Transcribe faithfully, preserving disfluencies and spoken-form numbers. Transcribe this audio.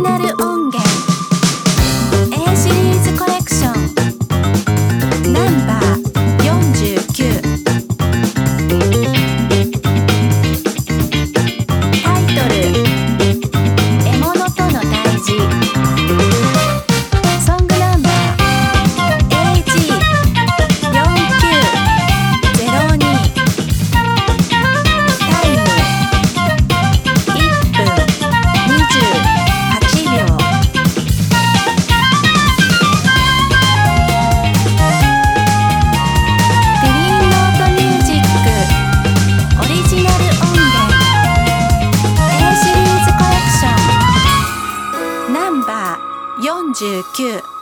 ナル音源 A シリーズコレクションナンバーよんじゅうきゅう。タイトル獲物との対峙。ソングナンバー エージーよんきゅうゼロに。タイムいっぷんにじゅうはちびょう。グリーンノートミュージックオリジナル音源 A シリーズコレクションナンバーよんじゅうきゅう。